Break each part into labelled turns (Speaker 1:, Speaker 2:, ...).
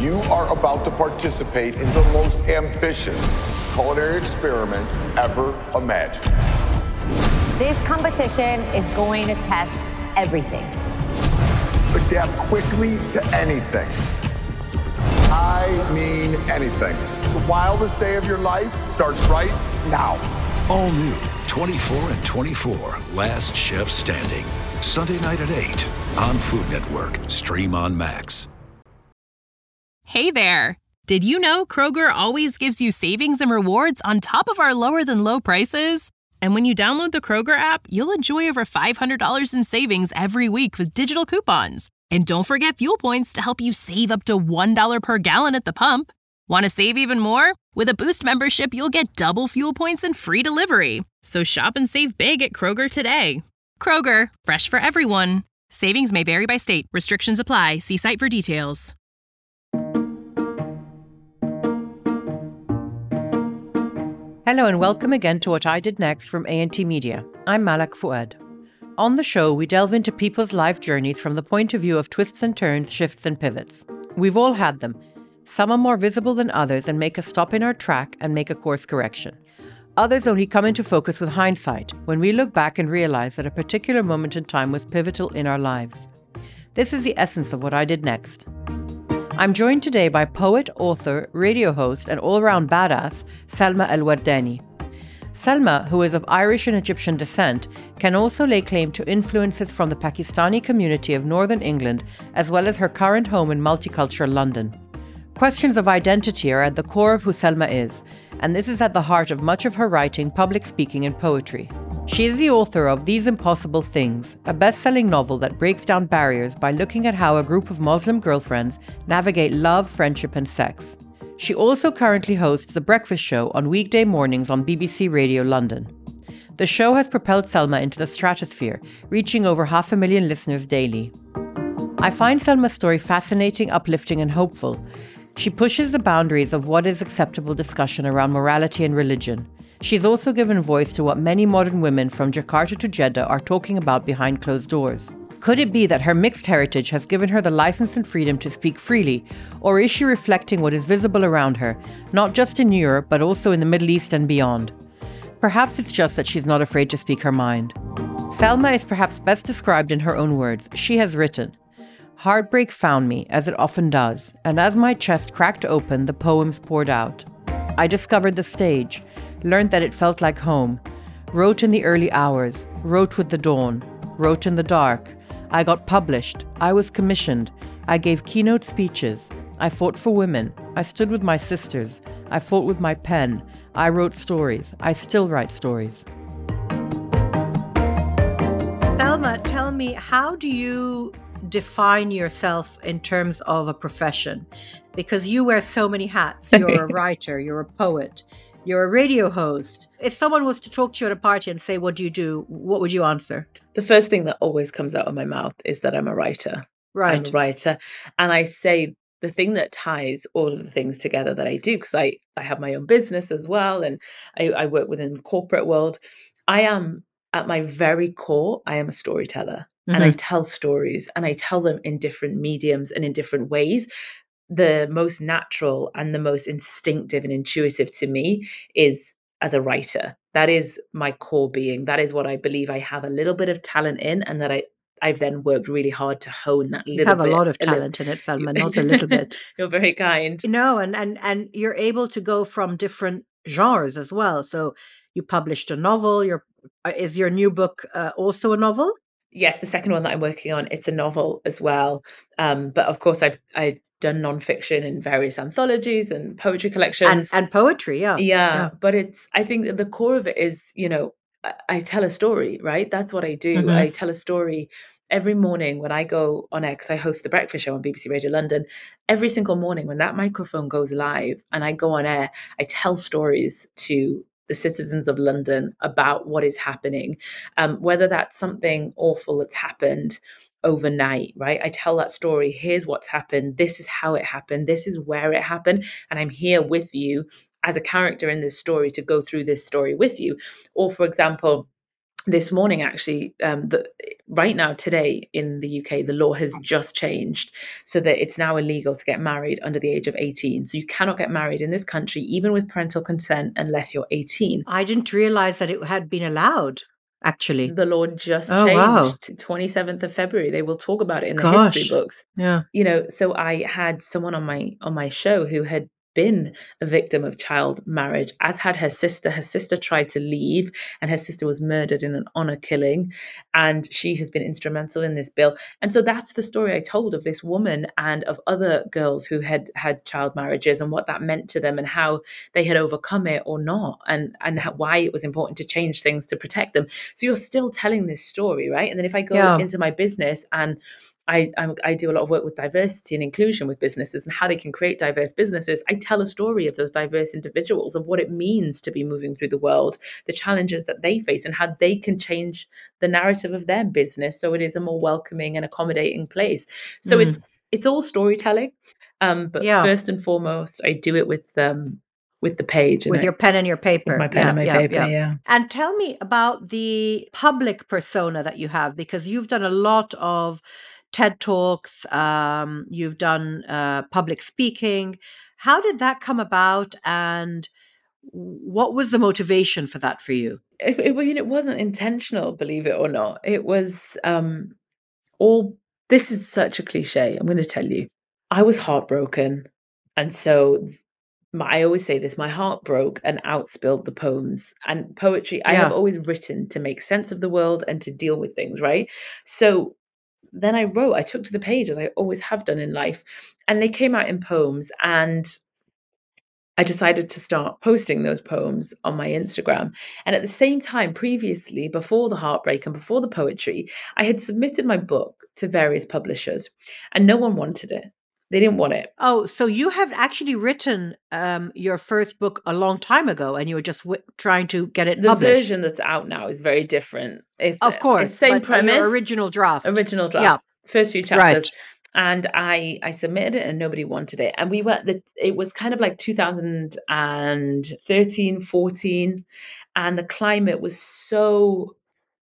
Speaker 1: You are about to participate in the most ambitious culinary experiment ever imagined.
Speaker 2: This competition is going to test everything.
Speaker 1: Adapt quickly to anything. I mean anything. The wildest day of your life starts right now.
Speaker 3: All new 24 and 24, Last Chef Standing. Sunday night at 8 on Food Network. Stream on Max.
Speaker 4: Hey there. Did you know Kroger always gives you savings and rewards on top of our lower than low prices? And when you download the Kroger app, you'll enjoy over $500 in savings every week with digital coupons. And don't forget fuel points to help you save up to $1 per gallon at the pump. Want to save even more? With a Boost membership, you'll get double fuel points and free delivery. So shop and save big at Kroger today. Kroger, fresh for everyone. Savings may vary by state. Restrictions apply. See site for details.
Speaker 5: Hello and welcome again to What I Did Next from A&T Media. I'm Malak Fouad. On the show, we delve into people's life journeys from the point of view of twists and turns, shifts and pivots. We've all had them. Some are more visible than others and make us stop in our track and make a course correction. Others only come into focus with hindsight, when we look back and realize that a particular moment in time was pivotal in our lives. This is the essence of What I Did Next. I'm joined today by poet, author, radio host, and all-around badass, Salma El-Wardani. Salma, who is of Irish and Egyptian descent, can also lay claim to influences from the Pakistani community of northern England, as well as her current home in multicultural London. Questions of identity are at the core of who Salma is, and this is at the heart of much of her writing, public speaking, and poetry. She is the author of These Impossible Things, a best-selling novel that breaks down barriers by looking at how a group of Muslim girlfriends navigate love, friendship, and sex. She also currently hosts The Breakfast Show on weekday mornings on BBC Radio London. The show has propelled Salma into the stratosphere, reaching over 500,000 listeners daily. I find Salma's story fascinating, uplifting, and hopeful. She pushes the boundaries of what is acceptable discussion around morality and religion. She's also given voice to what many modern women from Jakarta to Jeddah are talking about behind closed doors. Could it be that her mixed heritage has given her the license and freedom to speak freely, or is she reflecting what is visible around her, not just in Europe, but also in the Middle East and beyond? Perhaps it's just that she's not afraid to speak her mind. Salma is perhaps best described in her own words. She has written, "Heartbreak found me, as it often does, and as my chest cracked open, the poems poured out. I discovered the stage, learned that it felt like home, wrote in the early hours, wrote with the dawn, wrote in the dark. I got published, I was commissioned, I gave keynote speeches, I fought for women, I stood with my sisters, I fought with my pen, I wrote stories, I still write stories." Salma, tell me, how do you define yourself in terms of a profession? Because you wear so many hats. You're a writer, you're a poet, you're a radio host. If someone was to talk to you at a party and say, "What do you do?" what would you answer?
Speaker 6: The first thing that always comes out of my mouth is that I'm a writer.
Speaker 5: Right.
Speaker 6: I'm a writer. And I say the thing that ties all of the things together that I do, because I have my own business as well, and I work within the corporate world. I am, at my very core, I am a storyteller. And I tell stories, and I tell them in different mediums and in different ways. The most natural and the most instinctive and intuitive to me is as a writer. That is my core being. That is what I believe I have a little bit of talent in, and that I've then worked really hard to hone that little bit.
Speaker 5: You have a lot of talent in it, Salma, not a little bit.
Speaker 6: You're very kind.
Speaker 5: No, and you're able to go from different genres as well. So you published a novel. Is your new book also a novel?
Speaker 6: Yes, the second one that I'm working on, it's a novel as well. But of course, I've done nonfiction in various anthologies and poetry collections.
Speaker 5: And poetry, yeah.
Speaker 6: Yeah, but I think that the core of it is, I tell a story, right? That's what I do. I tell a story every morning when I go on X. I host The Breakfast Show on BBC Radio London. Every single morning when that microphone goes live and I go on air, I tell stories to the citizens of London about what is happening, whether that's something awful that's happened overnight, right? I tell that story. Here's what's happened. This is how it happened. This is where it happened. And I'm here with you as a character in this story to go through this story with you. Or for example, this morning, actually, right now, today in the UK, the law has just changed so that it's now illegal to get married under the age of 18. So you cannot get married in this country, even with parental consent, unless you're 18.
Speaker 5: I didn't realize that it had been allowed, actually.
Speaker 6: The law just
Speaker 5: Oh, wow.
Speaker 6: changed to 27th of February. They will talk about it in the
Speaker 5: Gosh.
Speaker 6: history books.
Speaker 5: Yeah.
Speaker 6: So I had someone on my show who had been a victim of child marriage, as had her sister. Her sister tried to leave, and her sister was murdered in an honor killing, and she has been instrumental in this bill. And so that's the story I told of this woman and of other girls who had had child marriages, and what that meant to them, and how they had overcome it or not, and why it was important to change things to protect them. So you're still telling this story, right? And then if I go into my business, and I do a lot of work with diversity and inclusion with businesses and how they can create diverse businesses, I tell a story of those diverse individuals, of what it means to be moving through the world, the challenges that they face, and how they can change the narrative of their business so it is a more welcoming and accommodating place. So it's all storytelling, but first and foremost, I do it with the page,
Speaker 5: with your pen and your paper.
Speaker 6: With my pen and my paper, yeah.
Speaker 5: And tell me about the public persona that you have, because you've done a lot of TED Talks, you've done public speaking. How did that come about, and what was the motivation for that for you?
Speaker 6: It wasn't intentional, believe it or not. It was all. This is such a cliche. I'm going to tell you. I was heartbroken, and so I always say this: my heart broke and outspilled the poems and poetry. I have always written to make sense of the world and to deal with things, right? So then I took to the page, as I always have done in life, and they came out in poems, and I decided to start posting those poems on my Instagram. And at the same time, previously, before the heartbreak and before the poetry, I had submitted my book to various publishers, and no one wanted it. They didn't want it.
Speaker 5: Oh, so you have actually written your first book a long time ago, and you were just trying to get it published.
Speaker 6: The version that's out now is very different.
Speaker 5: Of course.
Speaker 6: It's same premise.
Speaker 5: Your original draft.
Speaker 6: Yeah. First few chapters. Right. And I submitted it and nobody wanted it. And it was kind of like 2013, 14. And the climate was so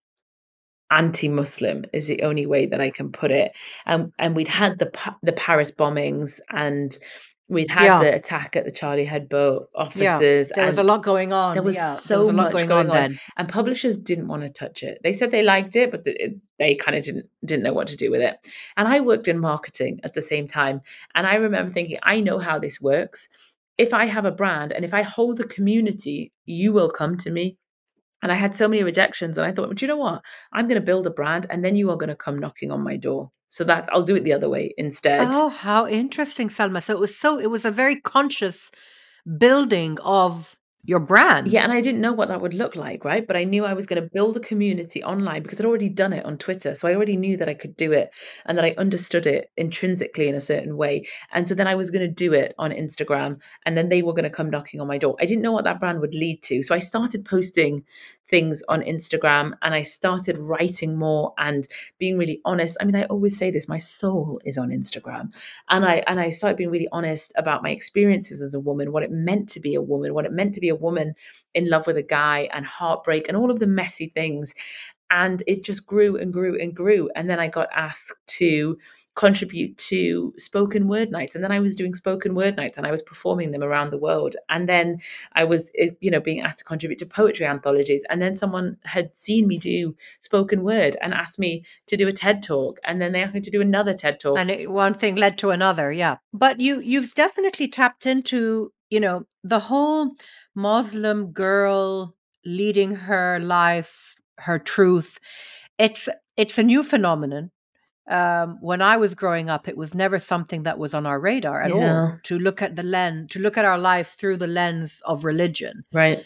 Speaker 6: anti-Muslim, is the only way that I can put it. And we'd had the Paris bombings, and we'd had the attack at the Charlie Hebdo offices.
Speaker 5: There was a lot going on.
Speaker 6: There was so much going on then. And publishers didn't want to touch it. They said they liked it, but they kind of didn't know what to do with it. And I worked in marketing at the same time. And I remember thinking, I know how this works. If I have a brand and if I hold a community, you will come to me. And I had so many rejections, and I thought, do you know what? I'm going to build a brand, and then you are going to come knocking on my door. So I'll do it the other way instead.
Speaker 5: Oh, how interesting, Salma. So it was a very conscious building of your brand.
Speaker 6: Yeah, and I didn't know what that would look like, right? But I knew I was going to build a community online because I'd already done it on Twitter. So I already knew that I could do it and that I understood it intrinsically in a certain way. And so then I was going to do it on Instagram, and then they were going to come knocking on my door. I didn't know what that brand would lead to. So I started posting things on Instagram, and I started writing more and being really honest. I mean, I always say this, my soul is on Instagram. And I started being really honest about my experiences as a woman, what it meant to be a woman, what it meant to be a woman in love with a guy, and heartbreak and all of the messy things. And it just grew and grew and grew. And then I got asked to contribute to spoken word nights. And then I was doing spoken word nights, and I was performing them around the world. And then I was, being asked to contribute to poetry anthologies. And then someone had seen me do spoken word and asked me to do a TED Talk. And then they asked me to do another TED Talk.
Speaker 5: And one thing led to another, yeah. But you've definitely tapped into, the whole Muslim girl leading her life, her truth. It's a new phenomenon. When I was growing up, it was never something that was on our radar at all, to look at our life through the lens of religion.
Speaker 6: Right.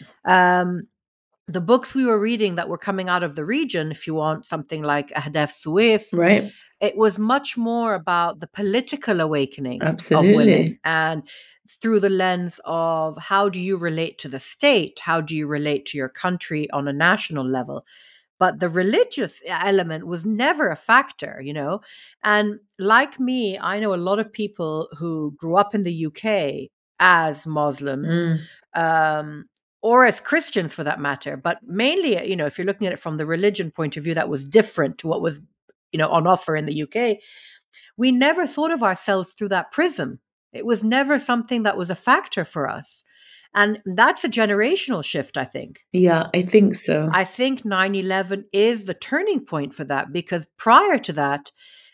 Speaker 5: The books we were reading that were coming out of the region, if you want something like Ahdaf Suif,
Speaker 6: right,
Speaker 5: it was much more about the political awakening
Speaker 6: Absolutely.
Speaker 5: of women, and through the lens of how do you relate to the state? How do you relate to your country on a national level? But the religious element was never a factor, And like me, I know a lot of people who grew up in the UK as Muslims, or as Christians for that matter, but mainly, if you're looking at it from the religion point of view, that was different to what was, on offer in the UK. We never thought of ourselves through that prism. It was never something that was a factor for us. And that's a generational shift, I think.
Speaker 6: Yeah, I think so.
Speaker 5: I think 9/11 is the turning point for that, because prior to that,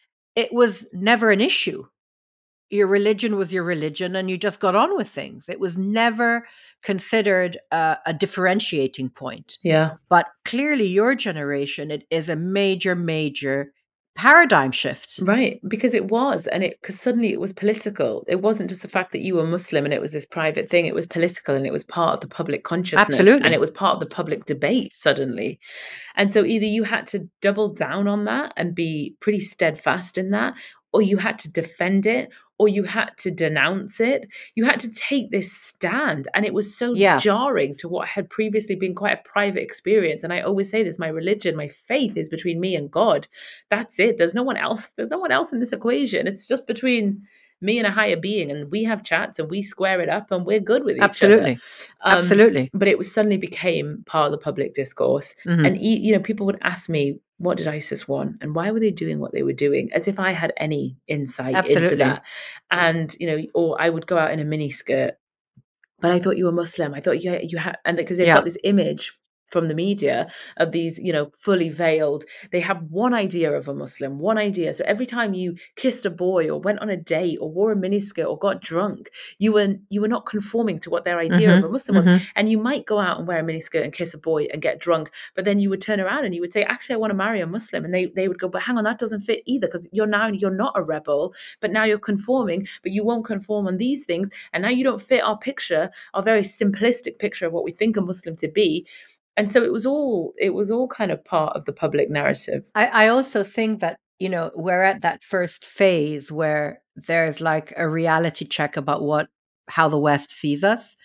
Speaker 5: it was never an issue. Your religion was your religion and you just got on with things. It was never considered a differentiating point.
Speaker 6: Yeah.
Speaker 5: But clearly your generation, it is a major, major paradigm shift.
Speaker 6: Right, because it was, and because suddenly it was political. It wasn't just the fact that you were Muslim and it was this private thing. It was political, and it was part of the public consciousness.
Speaker 5: Absolutely.
Speaker 6: And it was part of the public debate suddenly. And so either you had to double down on that and be pretty steadfast in that, or you had to defend it, or you had to denounce it. You had to take this stand. And it was so jarring to what had previously been quite a private experience. And I always say this, my religion, my faith is between me and God. That's it. There's no one else. There's no one else in this equation. It's just between me and a higher being, and we have chats and we square it up and we're good with each other.
Speaker 5: Absolutely.
Speaker 6: But it was suddenly became part of the public discourse.
Speaker 5: Mm-hmm.
Speaker 6: And, people would ask me, what did ISIS want? And why were they doing what they were doing? As if I had any insight into that. And, or I would go out in a mini skirt, but I thought you were Muslim. I thought you had, and because they've got this image from the media of these, fully veiled. They have one idea of a Muslim, one idea. So every time you kissed a boy or went on a date or wore a miniskirt or got drunk, you were not conforming to what their idea of a Muslim was. And you might go out and wear a miniskirt and kiss a boy and get drunk, but then you would turn around and you would say, actually, I want to marry a Muslim. And they would go, but hang on, that doesn't fit either, because you're not a rebel, but now you're conforming, but you won't conform on these things. And now you don't fit our picture, our very simplistic picture of what we think a Muslim to be. And so it was all kind of part of the public narrative.
Speaker 5: I also think that, we're at that first phase where there's like a reality check about how the West sees us.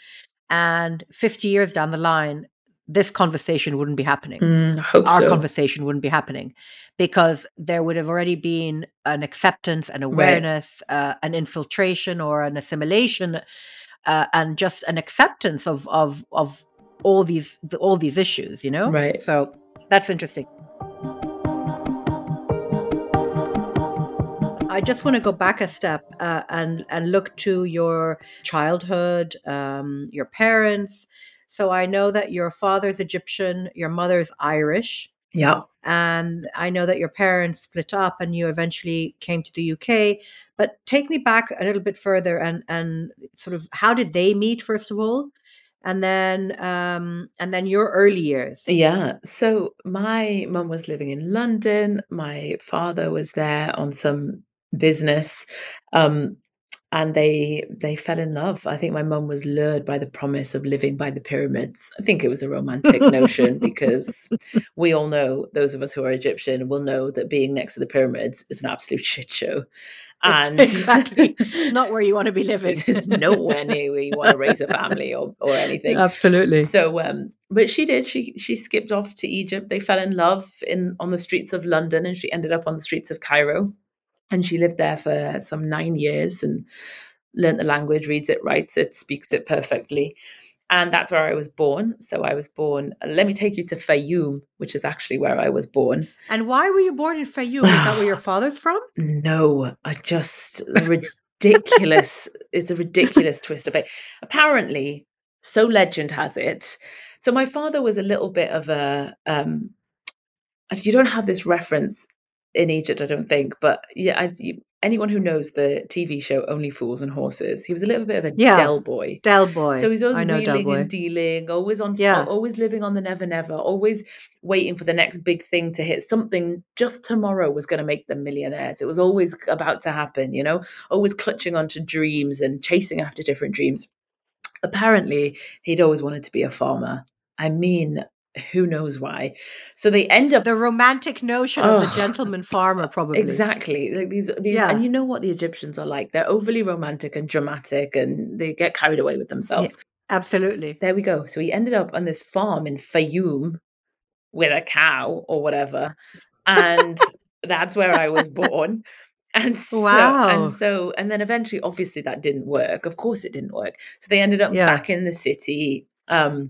Speaker 5: And 50 years down the line, this conversation wouldn't be happening. Our conversation wouldn't be happening, because there would have already been an acceptance, an awareness, an infiltration or an assimilation, and just an acceptance of all these issues,
Speaker 6: Right.
Speaker 5: So that's interesting. I just want to go back a step and look to your childhood, your parents. So I know that your father's Egyptian, your mother's Irish.
Speaker 6: Yeah.
Speaker 5: And I know that your parents split up and you eventually came to the UK. But take me back a little bit further and sort of, how did they meet, first of all? And then your early years.
Speaker 6: Yeah. So my mum was living in London. My father was there on some business. And they fell in love. I think my mum was lured by the promise of living by the pyramids. I think it was a romantic notion, because we all know, those of us who are Egyptian will know that being next to the pyramids is an absolute shit show. And
Speaker 5: exactly not where you want to be living.
Speaker 6: It's nowhere near where you want to raise a family or anything.
Speaker 5: Absolutely.
Speaker 6: So, but she did. She skipped off to Egypt. They fell in love on the streets of London, and she ended up on the streets of Cairo. And she lived there for some 9 years and learned the language, reads it, writes it, speaks it perfectly. And that's where I was born. So I was born, let me take you to Fayoum, which is actually where I was born.
Speaker 5: And why were you born in Fayoum? Is that where your father's from?
Speaker 6: No, ridiculous. It's a ridiculous twist of fate. Apparently, so legend has it. So my father was a little bit of a, you don't have this reference in Egypt, I don't think, but yeah, anyone who knows the TV show Only Fools and Horses, he was a little bit of a Del boy.
Speaker 5: Del boy.
Speaker 6: So he's always wheeling and dealing, always living on the never, always waiting for the next big thing to hit. Something just tomorrow was going to make them millionaires. It was always about to happen, always clutching onto dreams and chasing after different dreams. Apparently, he'd always wanted to be a farmer. I mean, who knows why? So they end up
Speaker 5: the romantic notion of the gentleman farmer, probably.
Speaker 6: Exactly. Like these, and you know what the Egyptians are like. They're overly romantic and dramatic, and they get carried away with themselves.
Speaker 5: Yeah, absolutely.
Speaker 6: There we go. So he ended up on this farm in Fayoum with a cow or whatever, and that's where I was born. And so,
Speaker 5: wow.
Speaker 6: And then eventually, obviously, that didn't work. Of course, it didn't work. So they ended up back in the city.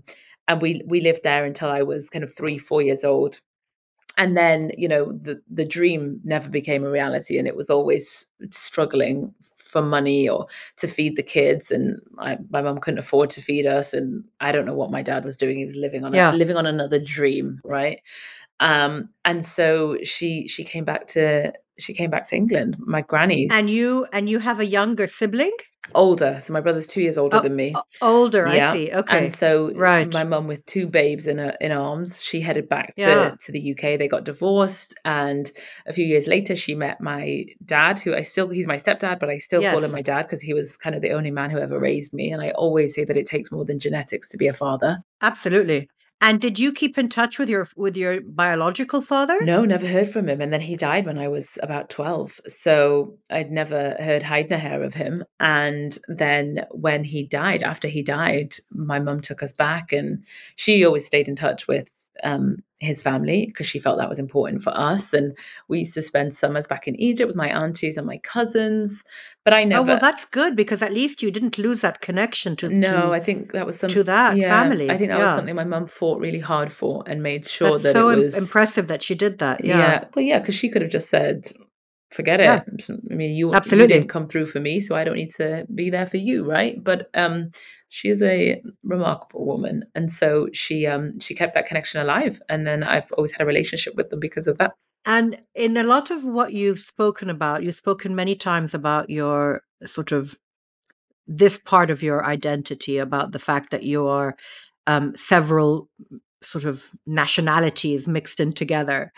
Speaker 6: And we lived there until I was kind of 3-4 years old. And then, the dream never became a reality, and it was always struggling for money or to feed the kids. And my mum couldn't afford to feed us. And I don't know what my dad was doing. He was living on another dream. Right. And so she came back to England, my granny's.
Speaker 5: And you have a younger sibling?
Speaker 6: Older. So my brother's 2 years older than me.
Speaker 5: Older, yeah. I see. Okay.
Speaker 6: And so my mum, with 2 babes in arms, she headed back to the UK. They got divorced. And a few years later, she met my dad, he's my stepdad, but I still call him my dad because he was kind of the only man who ever raised me. And I always say that it takes more than genetics to be a father.
Speaker 5: Absolutely. And did you keep in touch with your biological father?
Speaker 6: No, never heard from him. And then he died when I was about 12. So I'd never heard hide nor hair of him. And then when he died, after he died, my mum took us back, and she always stayed in touch with his family because she felt that was important for us. And we used to spend summers back in Egypt with my aunties and my cousins. But I never.
Speaker 5: Oh, well, that's good, because at least you didn't lose that connection to.
Speaker 6: No, I think that was
Speaker 5: to that family.
Speaker 6: I think that was something my mum fought really hard for and made sure
Speaker 5: that it was impressive that she did that.
Speaker 6: Yeah. Well, yeah, because she could have just said, forget it.
Speaker 5: Yeah.
Speaker 6: I mean, you didn't come through for me, so I don't need to be there for you, right? But she is a remarkable woman, and so she kept that connection alive. And then I've always had a relationship with them because of that.
Speaker 5: And in a lot of what you've spoken many times about your sort of this part of your identity, about the fact that you are several sort of nationalities mixed in together.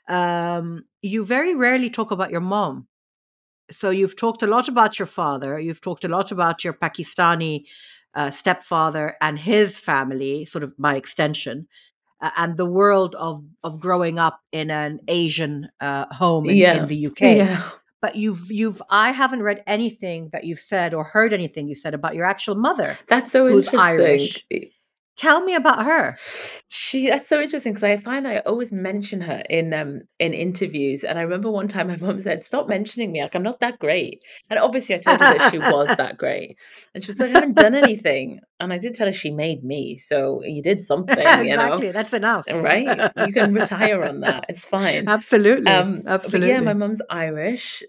Speaker 5: You very rarely talk about your mom. So you've talked a lot about your father. You've talked a lot about your Pakistani stepfather and his family, sort of by extension, and the world of growing up in an Asian home in the UK.
Speaker 6: Yeah.
Speaker 5: But I haven't read anything that you've said or heard anything you said about your actual mother.
Speaker 6: That's so interesting.
Speaker 5: Irish. Tell me about her.
Speaker 6: That's so interesting, because I find I always mention her in interviews. And I remember one time my mum said, "Stop mentioning me. Like, I'm not that great." And obviously I told her that she was that great. And she was like, "I haven't done anything." And I did tell her she made me. So you did something,
Speaker 5: Exactly. That's enough.
Speaker 6: Right? You can retire on that. It's fine.
Speaker 5: Absolutely.
Speaker 6: But yeah, my mum's Irish.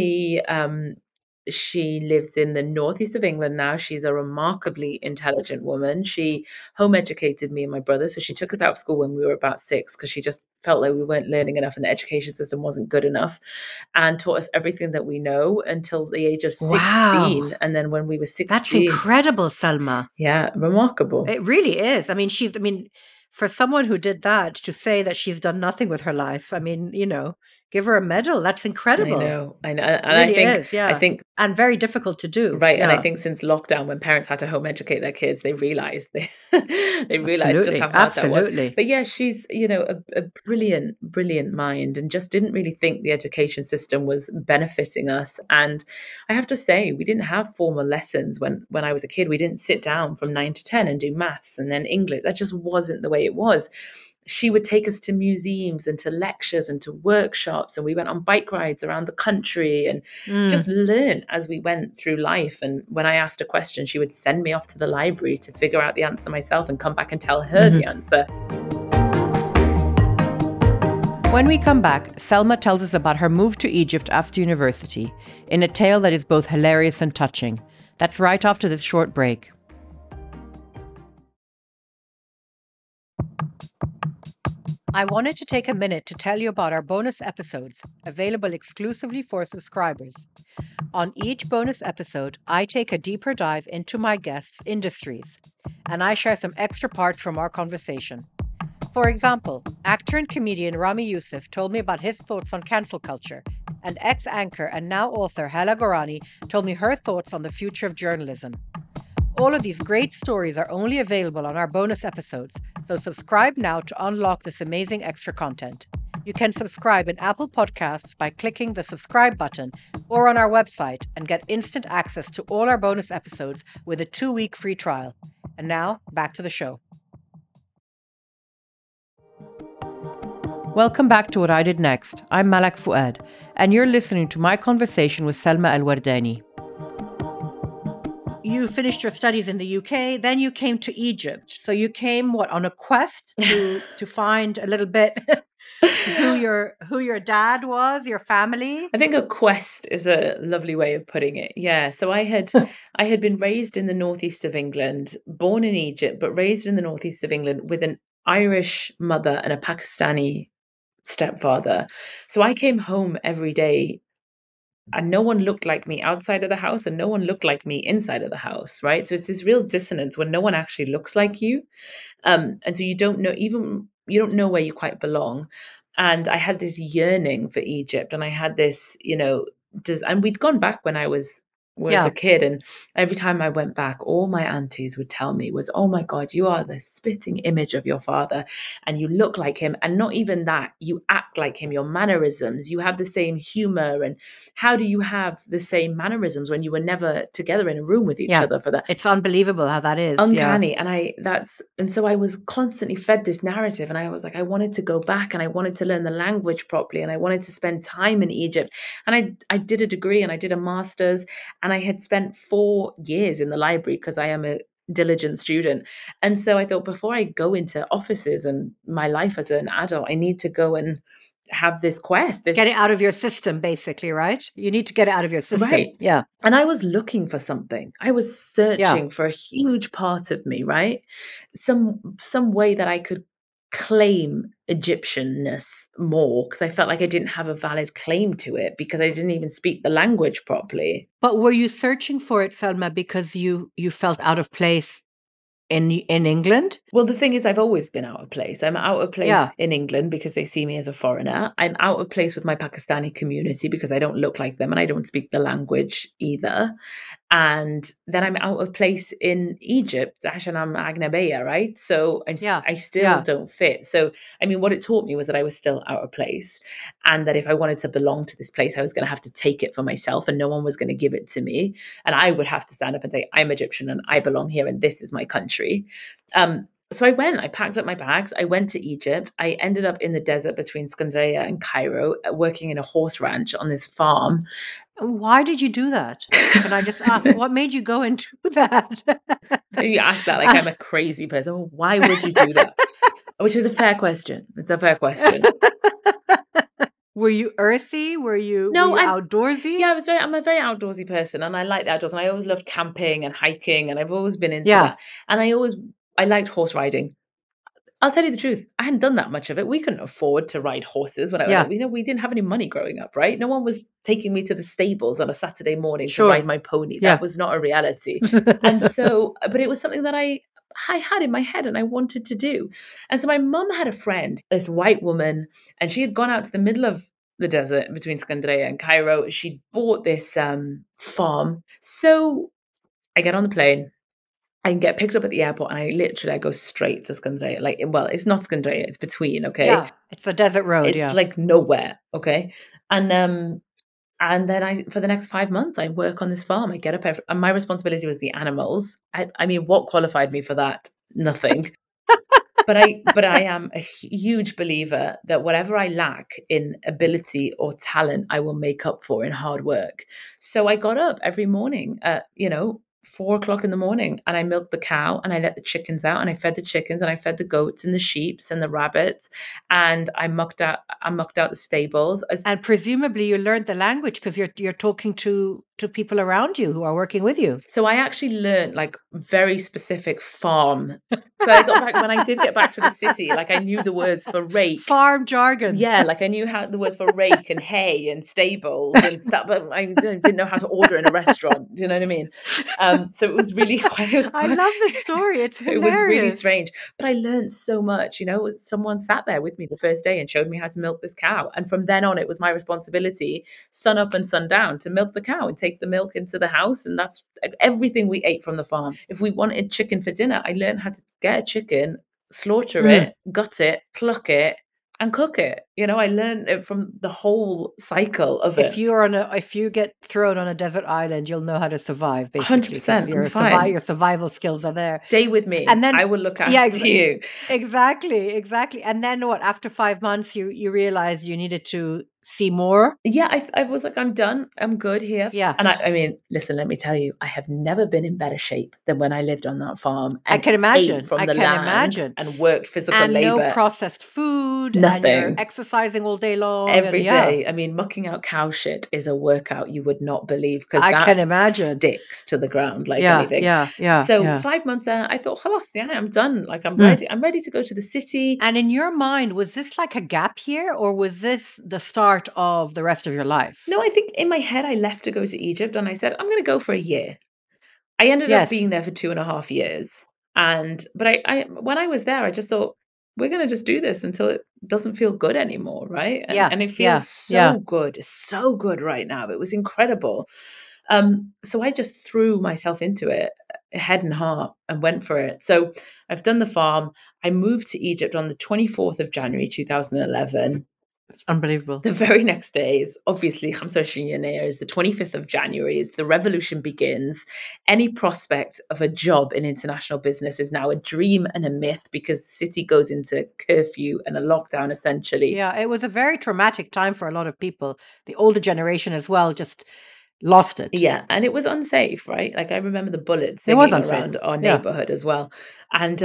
Speaker 6: She lives in the northeast of England now. She's a remarkably intelligent woman. She home educated me and my brother. So she took us out of school when we were about 6 because she just felt like we weren't learning enough and the education system wasn't good enough, and taught us everything that we know until the age of 16.
Speaker 5: Wow.
Speaker 6: And then when we were 16.
Speaker 5: That's incredible, Selma.
Speaker 6: Yeah, remarkable.
Speaker 5: It really is. I mean, for someone who did that, to say that she's done nothing with her life, I mean, give her a medal. That's incredible.
Speaker 6: I know. And
Speaker 5: I think, and very difficult to do.
Speaker 6: Right. Yeah. And I think since lockdown, when parents had to home educate their kids, they realized just how hard that was. But yeah, she's, a brilliant, brilliant mind, and just didn't really think the education system was benefiting us. And I have to say, we didn't have formal lessons when I was a kid. We didn't sit down from 9 to 10 and do maths and then English. That just wasn't the way it was. She would take us to museums and to lectures and to workshops, and we went on bike rides around the country and just learn as we went through life. And when I asked a question, she would send me off to the library to figure out the answer myself and come back and tell her the answer.
Speaker 5: When we come back, Selma tells us about her move to Egypt after university in a tale that is both hilarious and touching. That's right after this short break. I wanted to take a minute to tell you about our bonus episodes, available exclusively for subscribers. On each bonus episode, I take a deeper dive into my guests' industries, and I share some extra parts from our conversation. For example, actor and comedian Rami Youssef told me about his thoughts on cancel culture, and ex-anchor and now author Hala Gorani told me her thoughts on the future of journalism. All of these great stories are only available on our bonus episodes, so subscribe now to unlock this amazing extra content. You can subscribe in Apple Podcasts by clicking the subscribe button or on our website and get instant access to all our bonus episodes with a 2-week free trial. And now, back to the show. Welcome back to What I Did Next. I'm Malak Fuad, and you're listening to my conversation with Selma Al-Wardani. you finished your studies in the UK, then you came to Egypt. So you came on a quest to find a little bit who your dad was, your family?
Speaker 6: I think a quest is a lovely way of putting it. Yeah. So I had been raised in the northeast of England, born in Egypt, but raised in the northeast of England with an Irish mother and a Pakistani stepfather. So I came home every day and no one looked like me outside of the house and no one looked like me inside of the house, right? So it's this real dissonance when no one actually looks like you. And so you don't know where you quite belong. And I had this yearning for Egypt, and I had this, and we'd gone back when I was a kid, and every time I went back, all my aunties would tell me was, oh my God, you are the spitting image of your father, and you look like him. And not even that, you act like him, your mannerisms, you have the same humor. And how do you have the same mannerisms when you were never together in a room with each other for that?
Speaker 5: It's unbelievable how that is.
Speaker 6: Uncanny. And so I was constantly fed this narrative, and I was like, I wanted to go back, and I wanted to learn the language properly, and I wanted to spend time in Egypt. And I did a degree and I did a master's, and I had spent 4 years in the library because I am a diligent student. And so I thought, before I go into offices and my life as an adult, I need to go and have this quest.
Speaker 5: Get it out of your system, basically, right? You need to get it out of your system.
Speaker 6: Right.
Speaker 5: Yeah.
Speaker 6: And I was looking for something. I was searching for a huge part of me, right? Some way that I could claim Egyptianness more, because I felt like I didn't have a valid claim to it because I didn't even speak the language properly.
Speaker 5: But were you searching for it, Salma, because you felt out of place in England?
Speaker 6: Well, the thing is, I've always been out of place. I'm out of place in England because they see me as a foreigner. I'm out of place with my Pakistani community because I don't look like them and I don't speak the language either. And then I'm out of place in Egypt, عشان I'm أجنبية, right? So I still don't fit. So, I mean, what it taught me was that I was still out of place, and that if I wanted to belong to this place, I was going to have to take it for myself, and no one was going to give it to me. And I would have to stand up and say, I'm Egyptian and I belong here and this is my country. So I packed up my bags, I went to Egypt. I ended up in the desert between Scandrea and Cairo, working in a horse ranch on this farm.
Speaker 5: Why did you do that? Can I just ask, what made you go and do that?
Speaker 6: You ask that like I'm a crazy person. Why would you do that? Which is a fair question. It's a fair question.
Speaker 5: Were you earthy? Were you outdoorsy?
Speaker 6: Yeah, I'm a very outdoorsy person, and I like the outdoors, and I always loved camping and hiking, and I've always been into that. And I liked horse riding. I'll tell you the truth. I hadn't done that much of it. We couldn't afford to ride horses when we didn't have any money growing up, right? No one was taking me to the stables on a Saturday morning to ride my pony. That was not a reality. And so, but it was something that I had in my head and I wanted to do. And so my mum had a friend, this white woman, and she had gone out to the middle of the desert between Scandrea and Cairo. She bought this farm. So I get on the plane. I can get picked up at the airport and I go straight to Scandrea. Like, well, it's not Scandrea, it's between, okay?
Speaker 5: Yeah, it's a desert road,
Speaker 6: it's like nowhere, okay? And then for the next 5 months, I work on this farm. I get up and my responsibility was the animals. I mean, what qualified me for that? Nothing. But I am a huge believer that whatever I lack in ability or talent, I will make up for in hard work. So I got up every morning at, 4 o'clock in the morning, and I milked the cow and I let the chickens out, and I fed the chickens and I fed the goats and the sheep and the rabbits, and I mucked out the stables.
Speaker 5: And presumably you learned the language because you're talking to people around you who are working with you.
Speaker 6: So I actually learned like very specific farm. So I got back when I did get back to the city, like I knew the words for rake.
Speaker 5: Farm jargon.
Speaker 6: Yeah, like I knew how the words for rake and hay and stables and stuff, but I didn't know how to order in a restaurant. Do you know what I mean? So it was really quite.
Speaker 5: I love the story. It's hilarious.
Speaker 6: It was really strange, but I learned so much. Someone sat there with me the first day and showed me how to milk this cow, and from then on, it was my responsibility, sun up and sun down, to milk the cow and take the milk into the house. And that's everything we ate from the farm. If we wanted chicken for dinner, I learned how to get a chicken, slaughter it, gut it, pluck it, and cook it. I learned it from the whole cycle of it.
Speaker 5: If you get thrown on a desert island, you'll know how to survive, basically.
Speaker 6: 100%.
Speaker 5: Your survival skills are there.
Speaker 6: Stay with me, and then I will look after you.
Speaker 5: Exactly. And then what? After 5 months, you realized you needed to see more?
Speaker 6: Yeah, I was like, I'm done. I'm good here.
Speaker 5: Yeah.
Speaker 6: And I mean, listen, let me tell you, I have never been in better shape than when I lived on that farm
Speaker 5: I
Speaker 6: and
Speaker 5: can imagine.
Speaker 6: ate from
Speaker 5: I
Speaker 6: the
Speaker 5: can
Speaker 6: land
Speaker 5: imagine.
Speaker 6: and worked physical
Speaker 5: And no
Speaker 6: labor
Speaker 5: processed food. And you're
Speaker 6: Nothing.
Speaker 5: exercising all day long.
Speaker 6: every
Speaker 5: and yeah,
Speaker 6: day. I mean, mucking out cow shit is a workout you would not believe because
Speaker 5: I can
Speaker 6: that
Speaker 5: imagine.
Speaker 6: sticks to the ground like
Speaker 5: Yeah,
Speaker 6: anything.
Speaker 5: yeah.
Speaker 6: So 5 months there, I thought, "Khalas, yeah, I'm done. Like I'm
Speaker 5: Mm.
Speaker 6: ready. I'm ready to go to the city."
Speaker 5: And in your mind, was this like a gap year or was this the start of the rest of your life?
Speaker 6: No, I think in my head I left to go to Egypt and I said, I'm going to go for a year. I ended up
Speaker 5: Yes.
Speaker 6: being there for 2.5 years. But I when I was there, I just thought, we're going to just do this until it doesn't feel good anymore, right?
Speaker 5: Yeah,
Speaker 6: And it
Speaker 5: yeah,
Speaker 6: feels
Speaker 5: yeah.
Speaker 6: so good right now. It was incredible. So I just threw myself into it, head and heart, and went for it. So I've done the farm. I moved to Egypt on the 24th of January 2011.
Speaker 5: It's unbelievable.
Speaker 6: The very next day is obviously Khamsa Yanayr, is the 25th of January, is the revolution begins. Any prospect of a job in international business is now a dream and a myth because the city goes into curfew and a lockdown essentially.
Speaker 5: Yeah, it was a very traumatic time for a lot of people. The older generation as well just lost it.
Speaker 6: Yeah, and it was unsafe, right? Like I remember the bullets
Speaker 5: It was
Speaker 6: singing
Speaker 5: unsafe.
Speaker 6: around our
Speaker 5: Yeah.
Speaker 6: neighborhood as well. And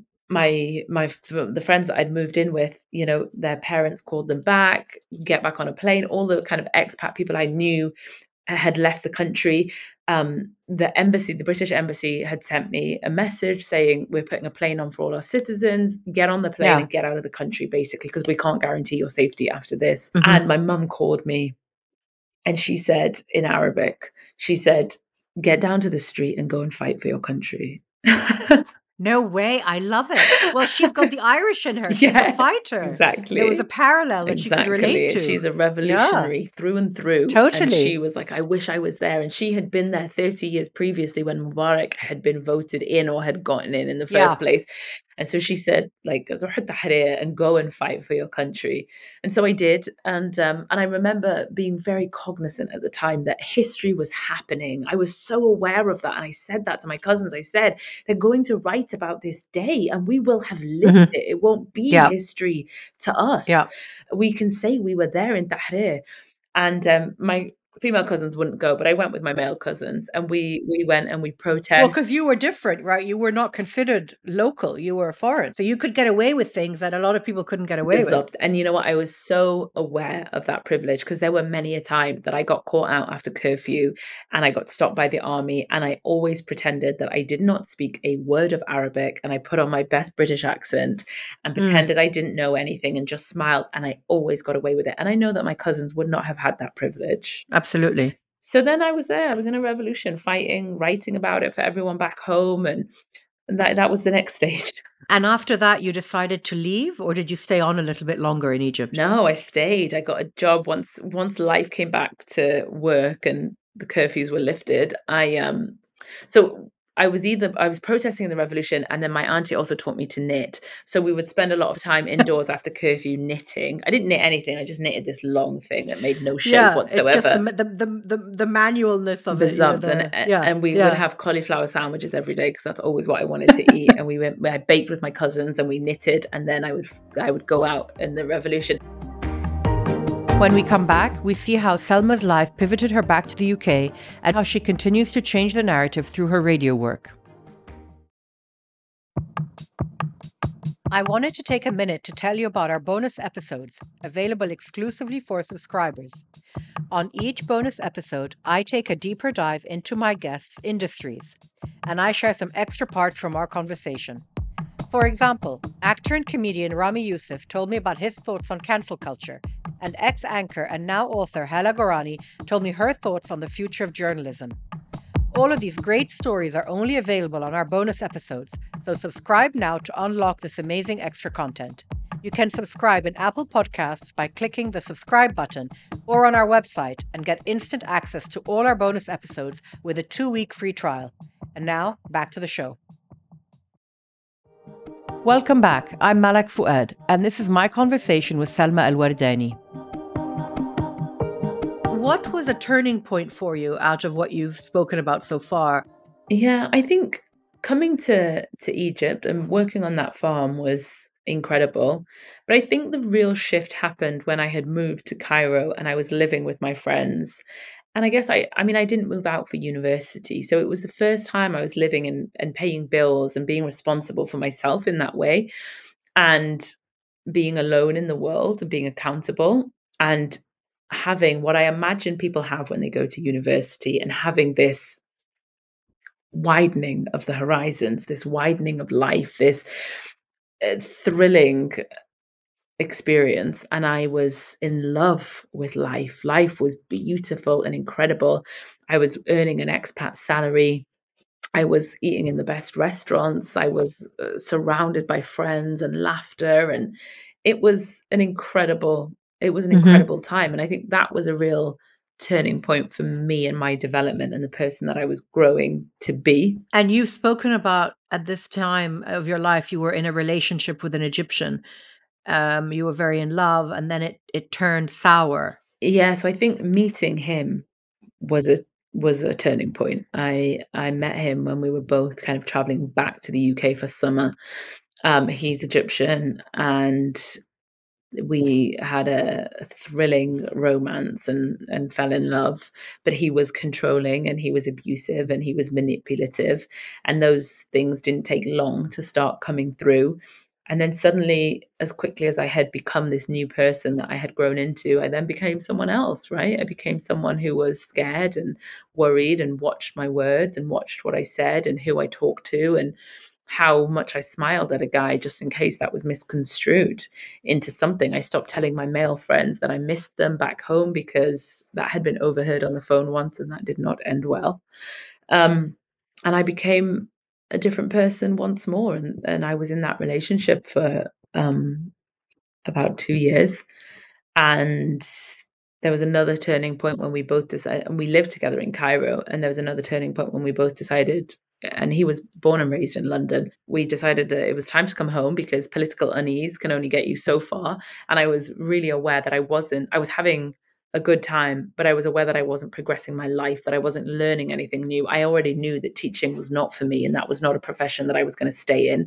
Speaker 6: the friends that I'd moved in with, you know, their parents called them back, get back on a plane. All the kind of expat people I knew had left the country. The embassy, the British embassy, had sent me a message saying, we're putting a plane on for all our citizens, get on the plane
Speaker 5: Yeah.
Speaker 6: and get out of the country, basically, because we can't guarantee your safety after this.
Speaker 5: Mhm.
Speaker 6: And my mum called me and she said in Arabic, she said, get down to the street and go and fight for your country.
Speaker 5: No way. I love it. Well, she's got the Irish in her. She's
Speaker 6: Yeah,
Speaker 5: a fighter.
Speaker 6: exactly.
Speaker 5: There was a parallel that she could relate to.
Speaker 6: She's a revolutionary through and through. And
Speaker 5: Totally.
Speaker 6: she was like, I wish I was there. And she had been there 30 years previously when Mubarak had been voted in or had gotten in the first place. And so she said, like, and go and fight for your country. And so I did. And I remember being very cognizant at the time that history was happening. I was so aware of that. And I said that to my cousins. I said, they're going to write about this day and we will have lived it. It won't be history to us.
Speaker 5: Yeah.
Speaker 6: We can say we were there in Tahrir. And my female cousins wouldn't go, but I went with my male cousins and we went and we protested.
Speaker 5: Well, because you were different, right? You were not considered local. You were foreign. So you could get away with things that a lot of people couldn't get away with.
Speaker 6: And you know what? I was so aware of that privilege because there were many a time that I got caught out after curfew and I got stopped by the army. And I always pretended that I did not speak a word of Arabic. And I put on my best British accent and pretended I didn't know anything and just smiled. And I always got away with it. And I know that my cousins would not have had that privilege.
Speaker 5: Absolutely.
Speaker 6: So then I was there. I was in a revolution, fighting, writing about it for everyone back home. And that was the next stage.
Speaker 5: And after that, you decided to leave, or did you stay on a little bit longer in Egypt?
Speaker 6: No, I stayed. I got a job once life came back to work and the curfews were lifted. I was protesting in the revolution, and then my auntie also taught me to knit. So we would spend a lot of time indoors after curfew knitting. I didn't knit anything. I just knitted this long thing that made no shape whatsoever.
Speaker 5: It's just the manualness of it.
Speaker 6: And we would have cauliflower sandwiches every day because that's always what I wanted to eat. And I baked with my cousins and we knitted, and then I would go out in the revolution.
Speaker 5: When we come back, we see how Selma's life pivoted her back to the UK and how she continues to change the narrative through her radio work. I wanted to take a minute to tell you about our bonus episodes, available exclusively for subscribers. On each bonus episode, I take a deeper dive into my guests' industries, and I share some extra parts from our conversation. For example, actor and comedian Rami Youssef told me about his thoughts on cancel culture, and ex-anchor and now author Hala Gorani told me her thoughts on the future of journalism. All of these great stories are only available on our bonus episodes, so subscribe now to unlock this amazing extra content. You can subscribe in Apple Podcasts by clicking the subscribe button or on our website and get instant access to all our bonus episodes with a 2-week free trial. And now, back to the show. Welcome back. I'm Malak Fuad, and this is my conversation with Salma Al-Wardani. What was a turning point for you out of what you've spoken about so far?
Speaker 6: Yeah, I think coming to Egypt and working on that farm was incredible. But I think the real shift happened when I had moved to Cairo and I was living with my friends. And I guess I mean, I didn't move out for university. So it was the first time I was living and paying bills and being responsible for myself in that way, and being alone in the world and being accountable, and having what I imagine people have when they go to university, and having this widening of the horizons, this widening of life, this thrilling experience. And I was in love with life. Life was beautiful and incredible. I was earning an expat salary. I was eating in the best restaurants. I was surrounded by friends and laughter, and it was an incredible time. And I think that was a real turning point for me and my development and the person that I was growing to be.
Speaker 5: And you've spoken about at this time of your life, you were in a relationship with an Egyptian. You were very in love, and then it turned sour.
Speaker 6: Yeah, so I think meeting him was a turning point. I met him when we were both kind of traveling back to the UK for summer. He's Egyptian, and we had a thrilling romance and fell in love, but he was controlling and he was abusive and he was manipulative, and those things didn't take long to start coming through. And then suddenly, as quickly as I had become this new person that I had grown into, I then became someone else, right? I became someone who was scared and worried and watched my words and watched what I said and who I talked to, and how much I smiled at a guy just in case that was misconstrued into something. I stopped telling my male friends that I missed them back home because that had been overheard on the phone once, and that did not end well. And I became a different person once more. And I was in that relationship for about 2 years. And there was another turning point when we both decided, and we lived together in Cairo. And there was another turning point when we both decided, and he was born and raised in London. We decided that it was time to come home because political unease can only get you so far. And I was really aware that I was having a good time, but I was aware that I wasn't progressing my life, that I wasn't learning anything new. I already knew that teaching was not for me, and that was not a profession that I was going to stay in.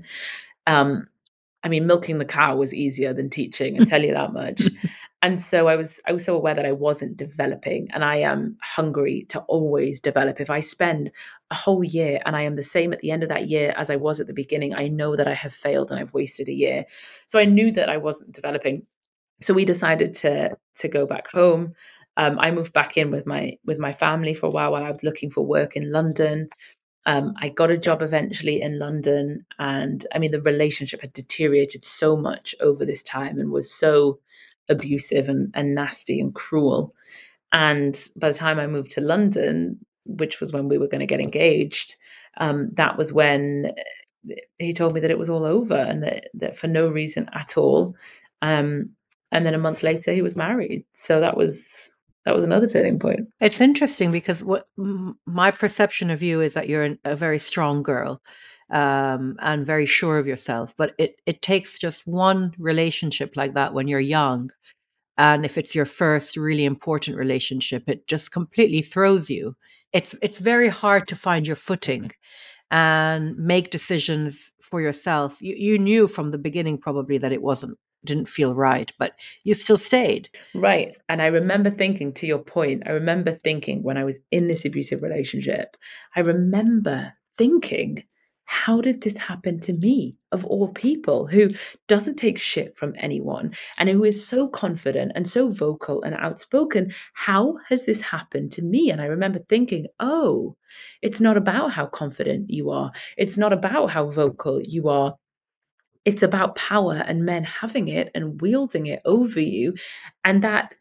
Speaker 6: I mean, milking the cow was easier than teaching, I tell you that much. And so I was so aware that I wasn't developing, and I am hungry to always develop. If I spend a whole year and I am the same at the end of that year as I was at the beginning, I know that I have failed and I've wasted a year. So I knew that I wasn't developing. So we decided to go back home. I moved back in with my family for a while I was looking for work in London. I got a job eventually in London, and I mean, the relationship had deteriorated so much over this time and was so abusive and nasty and cruel. And by the time I moved to London, which was when we were going to get engaged, that was when he told me that it was all over, and that for no reason at all. And then a month later, he was married. So that was another turning point.
Speaker 5: It's interesting because what my perception of you is that you're a very strong girl, and very sure of yourself. But it takes just one relationship like that when you're young, and if it's your first really important relationship, it just completely throws you. It's very hard to find your footing and make decisions for yourself. You knew from the beginning probably that didn't feel right, but you still stayed.
Speaker 6: Right. And I remember thinking, to your point, I remember thinking when I was in this abusive relationship, I remember thinking, how did this happen to me, of all people, who doesn't take shit from anyone and who is so confident and so vocal and outspoken? How has this happened to me? And I remember thinking, oh, it's not about how confident you are. It's not about how vocal you are. It's about power and men having it and wielding it over you. And that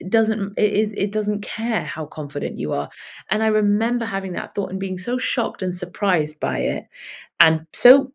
Speaker 6: it doesn't care how confident you are. And I remember having that thought and being so shocked and surprised by it. And so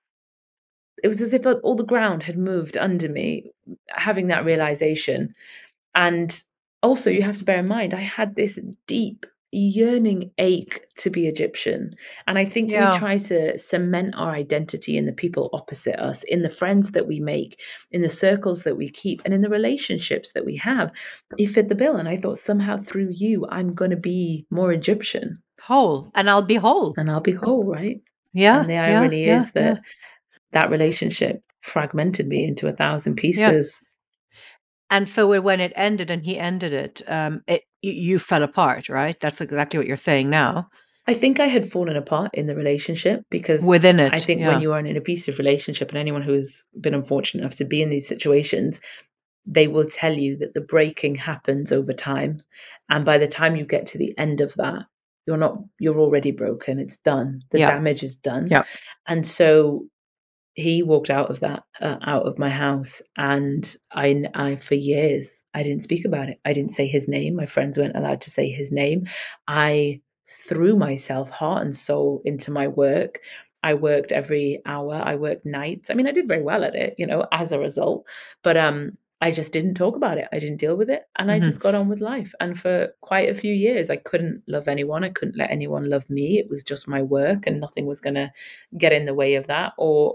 Speaker 6: it was as if all the ground had moved under me, having that realization. And also, you have to bear in mind, I had this deep yearning ache to be Egyptian. And I think we try to cement our identity in the people opposite us, in the friends that we make, in the circles that we keep, and in the relationships that we have. You fit the bill. And I thought, somehow through you, I'm going to be more Egyptian.
Speaker 5: Whole. And I'll be whole.
Speaker 6: And I'll be whole, right?
Speaker 5: Yeah.
Speaker 6: And the irony is that that relationship fragmented me into 1,000 pieces.
Speaker 5: And so when it ended and he ended it, you fell apart, right? That's exactly what you're saying now.
Speaker 6: I think I had fallen apart in the relationship because
Speaker 5: within it.
Speaker 6: I think when you are in an abusive relationship, and anyone who has been unfortunate enough to be in these situations, they will tell you that the breaking happens over time. And by the time you get to the end of that, you're already broken. It's done. The damage is done.
Speaker 5: Yeah.
Speaker 6: And so he walked out of that, out of my house, and I for years I didn't speak about it. I didn't say his name. My friends weren't allowed to say his name. I threw myself heart and soul into my work. I worked every hour. I worked nights. I mean, I did very well at it, as a result. But I just didn't talk about it. I didn't deal with it. And I just got on with life. And for quite a few years, I couldn't love anyone. I couldn't let anyone love me. It was just my work, and nothing was going to get in the way of that or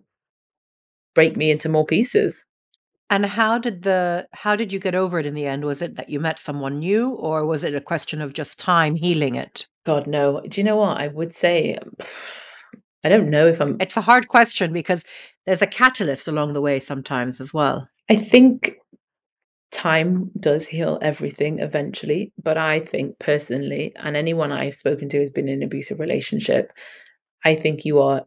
Speaker 6: break me into more pieces.
Speaker 5: And how did you get over it in the end? Was it that you met someone new, or was it a question of just time healing it?
Speaker 6: God, no. Do you know what? I would say, I don't know if
Speaker 5: It's a hard question because there's a catalyst along the way sometimes as well.
Speaker 6: I think time does heal everything eventually, but I think personally, and anyone I've spoken to who's been in an abusive relationship, I think you are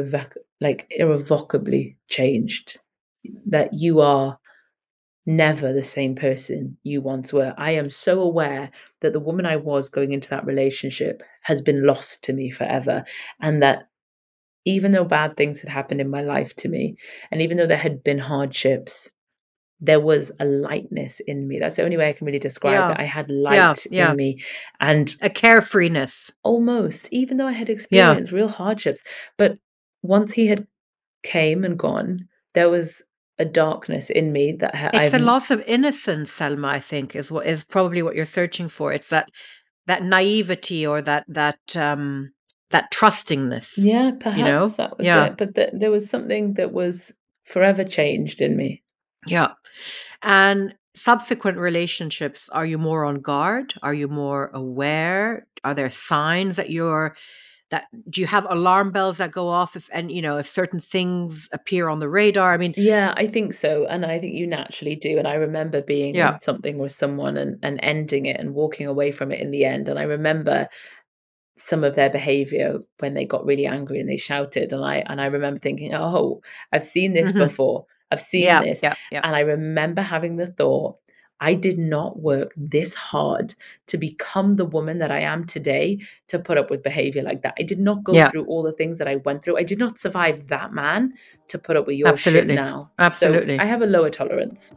Speaker 6: irrevocably changed. That you are never the same person you once were. I am so aware that the woman I was going into that relationship has been lost to me forever, and that even though bad things had happened in my life to me, and even though there had been hardships, there was a lightness in me. That's the only way I can really describe it. I had light in me, and
Speaker 5: a carefreeness.
Speaker 6: Almost, even though I had experienced real hardships. But once he had came and gone, there was a darkness in me that
Speaker 5: it's a loss of innocence, Selma, I think, is probably what you're searching for. It's that naivety or that trustingness.
Speaker 6: Yeah, perhaps that was it. But there was something that was forever changed in me.
Speaker 5: Yeah. And subsequent relationships, are you more on guard? Are you more aware? Are there signs that do you have alarm bells that go off if certain things appear on the radar? I mean,
Speaker 6: yeah, I think so. And I think you naturally do. And I remember being in something with someone and ending it and walking away from it in the end. And I remember some of their behavior when they got really angry and they shouted. And I remember thinking, oh, I've seen this before. I've seen this. And I remember having the thought, I did not work this hard to become the woman that I am today to put up with behavior like that. I did not go through all the things that I went through. I did not survive that man to put up with your shit now.
Speaker 5: Absolutely.
Speaker 6: So I have a lower tolerance.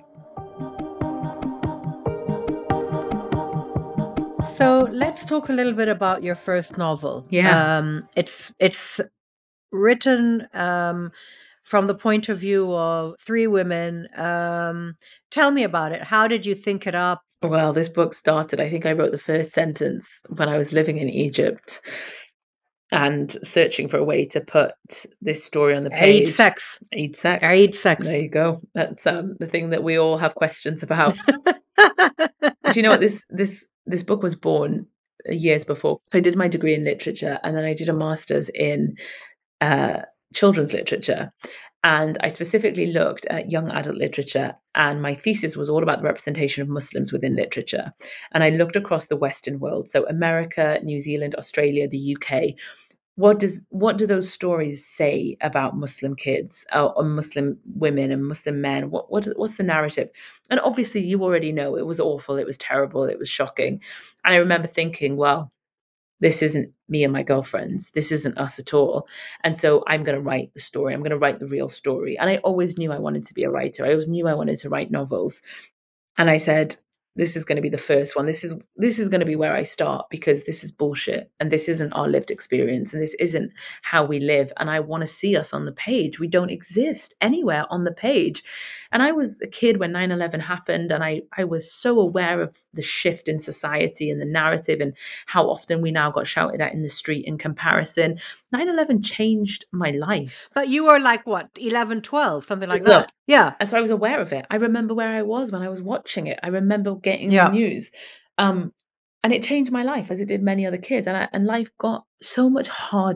Speaker 5: So let's talk a little bit about your first novel.
Speaker 6: Yeah.
Speaker 5: It's written from the point of view of three women. Tell me about it. How did you think it up?
Speaker 6: Well, this book started, I think I wrote the first sentence when I was living in Egypt and searching for a way to put this story on the page.
Speaker 5: Aid sex.
Speaker 6: There you go. That's the thing that we all have questions about. Do you know what? This book was born years before. So I did my degree in literature, and then I did a master's in children's literature. And I specifically looked at young adult literature, and my thesis was all about the representation of Muslims within literature. And I looked across the Western world, so America, New Zealand, Australia, the UK. What do those stories say about Muslim kids or Muslim women and Muslim men? What's the narrative? And obviously you already know it was awful, it was terrible, it was shocking. And I remember thinking, well, this isn't me and my girlfriends. This isn't us at all. And so I'm going to write the story. I'm going to write the real story. And I always knew I wanted to be a writer. I always knew I wanted to write novels. And I said, this is going to be the first one. This is going to be where I start, because this is bullshit and this isn't our lived experience and this isn't how we live. And I want to see us on the page. We don't exist anywhere on the page. And I was a kid when 9/11 happened, and I was so aware of the shift in society and the narrative and how often we now got shouted at in the street in comparison. 9/11 changed my life.
Speaker 5: But you were like, what, 11, 12, something like that? Yeah.
Speaker 6: And so I was aware of it. I remember where I was when I was watching it. I remember getting the news. And it changed my life, as it did many other kids. And life got so much harder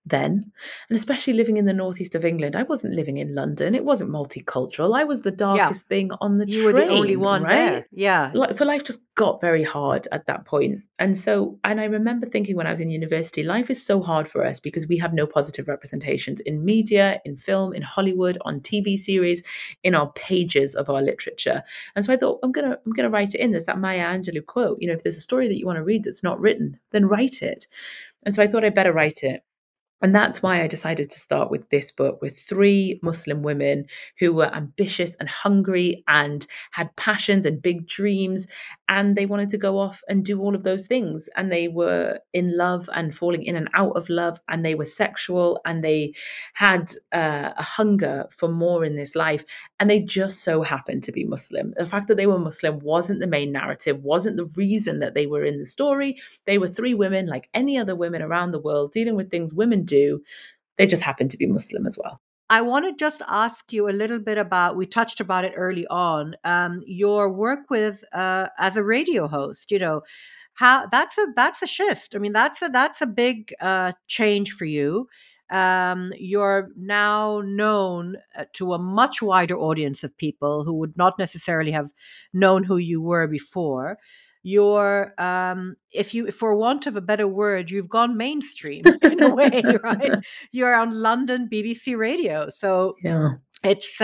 Speaker 6: then. And especially living in the northeast of England, I wasn't living in London. It wasn't multicultural. I was the darkest thing on the
Speaker 5: You
Speaker 6: train.
Speaker 5: were the only one
Speaker 6: right?
Speaker 5: there. Yeah.
Speaker 6: So life just got very hard at that point. And I remember thinking when I was in university, life is so hard for us because we have no positive representations in media, in film, in Hollywood, on TV series, in our pages of our literature. And so I thought, I'm gonna write it in. There's that Maya Angelou quote, if there's a story that you want to read that's not written, then write it. And so I thought I'd better write it. And that's why I decided to start with this book with 3 Muslim women who were ambitious and hungry and had passions and big dreams. And they wanted to go off and do all of those things. And they were in love and falling in and out of love. And they were sexual and they had a hunger for more in this life. And they just so happened to be Muslim. The fact that they were Muslim wasn't the main narrative, wasn't the reason that they were in the story. They were 3 women like any other women around the world dealing with things women do. They just happen to be Muslim as well.
Speaker 5: I want to just ask you a little bit about, we touched about it early on, your work with as a radio host, how that's a shift. I mean, that's a big change for you. You're now known to a much wider audience of people who would not necessarily have known who you were before. You're, if for want of a better word, you've gone mainstream in a way, right? You're on London BBC Radio, so
Speaker 6: Yeah.
Speaker 5: it's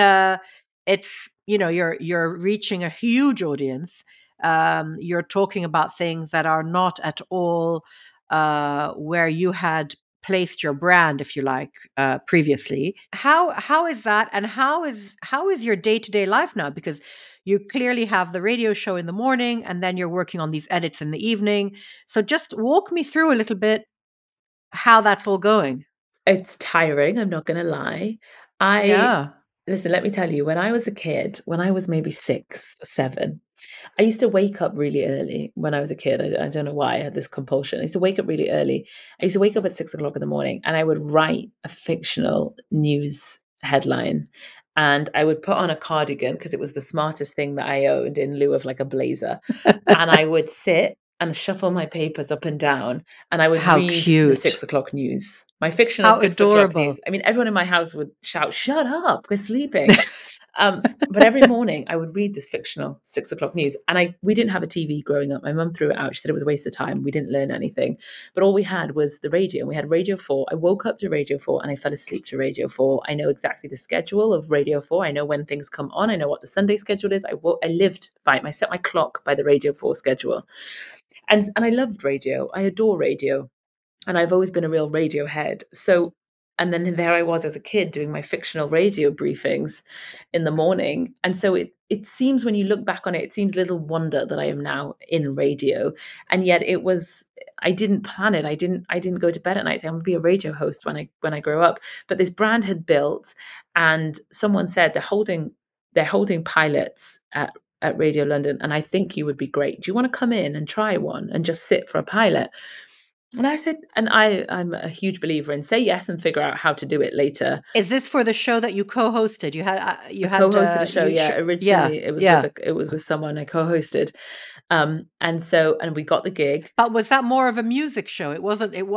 Speaker 5: you're reaching a huge audience. You're talking about things that are not at all where you had placed your brand, if you like, previously. How is that, and how is your day-to-day life now? Because you clearly have the radio show in the morning, and then you're working on these edits in the evening. So just walk me through a little bit how that's all going.
Speaker 6: It's tiring, I'm not going to lie. Listen, let me tell you, when I was a kid, when I was maybe 6, 7, I used to wake up really early when I was a kid. I don't know why I had this compulsion. I used to wake up really early. I used to wake up at 6 o'clock in the morning and I would write a fictional news headline. And I would put on a cardigan because it was the smartest thing that I owned in lieu of like a blazer. And I would sit and shuffle my papers up and down and I would read the 6 o'clock news. My fictional 6 o'clock news. I mean, everyone in my house would shout, "Shut up, we're sleeping." But every morning I would read this fictional 6 o'clock news. And we didn't have a TV growing up. My mum threw it out. She said it was a waste of time. We didn't learn anything. But all we had was the radio. And we had Radio 4. I woke up to Radio 4 and I fell asleep to Radio 4. I know exactly the schedule of Radio 4. I know when things come on. I know what the Sunday schedule is. I lived by it. I set my clock by the Radio 4 schedule. And I loved radio. I adore radio. And I've always been a real radio head. So, and then there I was as a kid doing my fictional radio briefings in the morning. And so it seems, when you look back on it, it seems little wonder that I am now in radio. And yet I didn't plan it. I didn't go to bed at night saying I'm going to be a radio host when I grow up. But this brand had built, and someone said they're holding pilots at Radio London, and I think you would be great. Do you want to come in and try one and just sit for a pilot? And I said, and I'm a huge believer in say yes and figure out how to do it later.
Speaker 5: Is this for the show that you co-hosted? You had
Speaker 6: co-hosted a show, Originally, it was with someone I co-hosted, and we got the gig.
Speaker 5: But was that more of a music show? It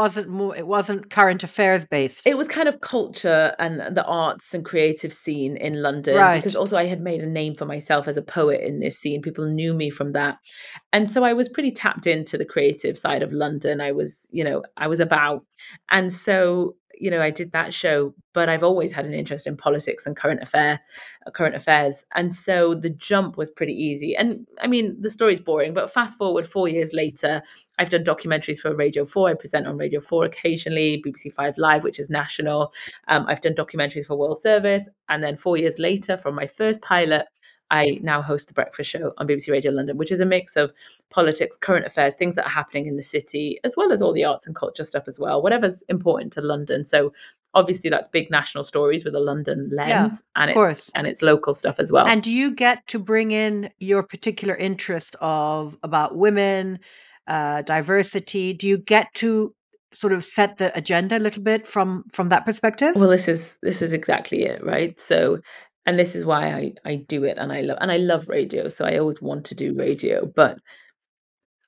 Speaker 5: wasn't current affairs based.
Speaker 6: It was kind of culture and the arts and creative scene in London,
Speaker 5: right? Because
Speaker 6: also I had made a name for myself as a poet in this scene. People knew me from that, and so I was pretty tapped into the creative side of London. I was about. And so, I did that show, but I've always had an interest in politics and current affairs. And so the jump was pretty easy. And I mean, the story's boring, but fast forward 4 years later, I've done documentaries for Radio 4. I present on Radio 4 occasionally, BBC 5 Live, which is national. I've done documentaries for World Service. And then 4 years later, from my first pilot, I now host The Breakfast Show on BBC Radio London, which is a mix of politics, current affairs, things that are happening in the city, as well as all the arts and culture stuff as well, whatever's important to London. So obviously that's big national stories with a London lens, and it's local stuff as well.
Speaker 5: And do you get to bring in your particular interest about women, diversity? Do you get to sort of set the agenda a little bit from that perspective?
Speaker 6: Well, this is exactly it, right? So, and this is why I do it, and I love radio. So I always want to do radio, but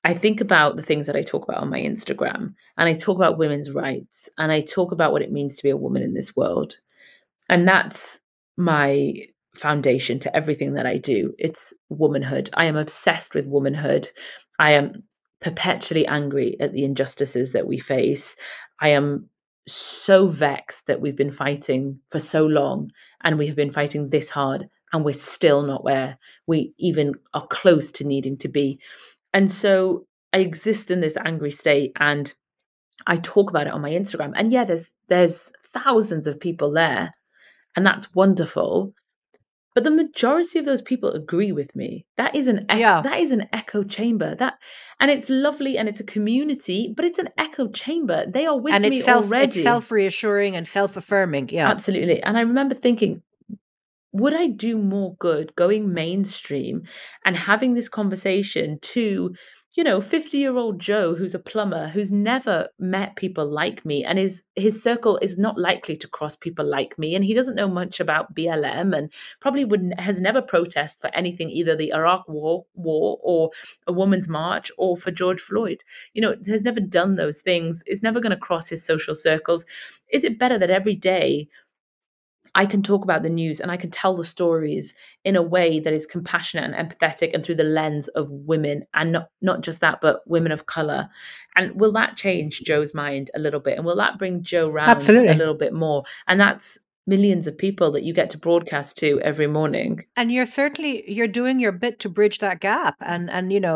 Speaker 6: I think about the things that I talk about on my Instagram, and I talk about women's rights, and I talk about what it means to be a woman in this world. And that's my foundation to everything that I do. It's womanhood. I am obsessed with womanhood. I am perpetually angry at the injustices that we face. I am so vexed that we've been fighting for so long, and we have been fighting this hard, and we're still not where we even are close to needing to be. And so I exist in this angry state, and I talk about it on my Instagram. And yeah, there's thousands of people there, and that's wonderful. But the majority of those people agree with me. That is an echo chamber. And it's lovely, and it's a community, but it's an echo chamber. They are with me already.
Speaker 5: It's self-reassuring and self-affirming. Yeah,
Speaker 6: absolutely. And I remember thinking, would I do more good going mainstream and having this conversation to, 50-year-old Joe, who's a plumber, who's never met people like me, and his circle is not likely to cross people like me, and he doesn't know much about BLM, and probably has never protested for anything, either the Iraq war or a woman's march or for George Floyd. Has never done those things, is never going to cross his social circles. Is it better that every day I can talk about the news and I can tell the stories in a way that is compassionate and empathetic and through the lens of women, and not just that, but women of color? And will that change Joe's mind a little bit? And will that bring Joe round
Speaker 5: Absolutely.
Speaker 6: a little bit more? And that's millions of people that you get to broadcast to every morning.
Speaker 5: And you're doing your bit to bridge that gap. And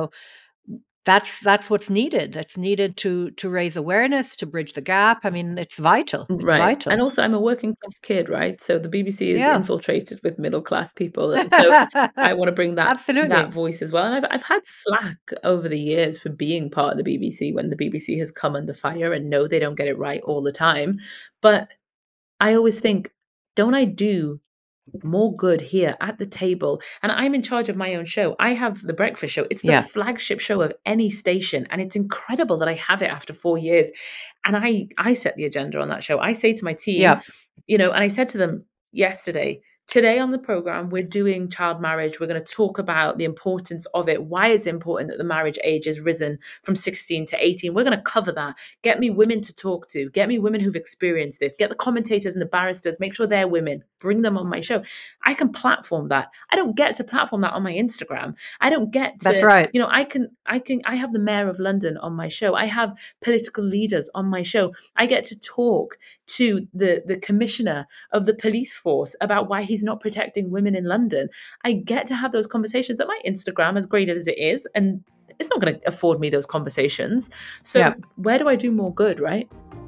Speaker 5: that's what's needed. It's needed to raise awareness, to bridge the gap. I mean, it's vital. It's vital.
Speaker 6: And also, I'm a working class kid, right? So the BBC is infiltrated with middle class people, and so I want to bring that voice as well. And I've had slack over the years for being part of the BBC when the BBC has come under fire, and no, they don't get it right all the time. But I always think, don't I do more good here at the table? And I'm in charge of my own show. I have the breakfast show. It's the flagship show of any station, and it's incredible that I have it after 4 years. And I set the agenda on that show. I say to my team, and I said to them yesterday, today on the program, we're doing child marriage. We're going to talk about the importance of it, why it's important that the marriage age has risen from 16 to 18. We're going to cover that. Get me women to talk to. Get me women who've experienced this. Get the commentators and the barristers. Make sure they're women. Bring them on my show. I can platform that. I don't get to platform that on my Instagram. I don't get to.
Speaker 5: That's right.
Speaker 6: I have the Mayor of London on my show. I have political leaders on my show. I get to talk to the commissioner of the police force about why he's not protecting women in London. I get to have those conversations that my Instagram, as great as it is, and it's not going to afford me those conversations. So where do I do more good, right?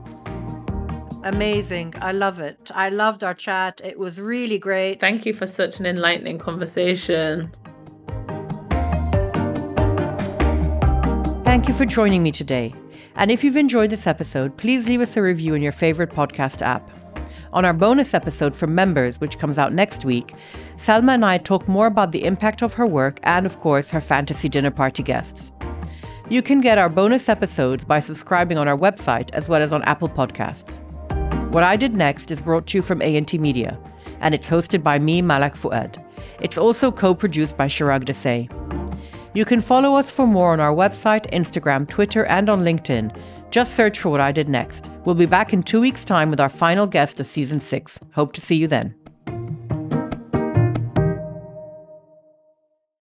Speaker 5: Amazing. I love it. I loved our chat. It was really great.
Speaker 6: Thank you for such an enlightening conversation.
Speaker 5: Thank you for joining me today. And if you've enjoyed this episode, please leave us a review in your favorite podcast app. On our bonus episode for members, which comes out next week, Salma and I talk more about the impact of her work and, of course, her fantasy dinner party guests. You can get our bonus episodes by subscribing on our website as well as on Apple Podcasts. What I Did Next is brought to you from A&T Media, and it's hosted by me, Malak Fuad. It's also co-produced by Chirag Desai. You can follow us for more on our website, Instagram, Twitter, and on LinkedIn. Just search for What I Did Next. We'll be back in 2 weeks' time with our final guest of Season 6. Hope to see you then.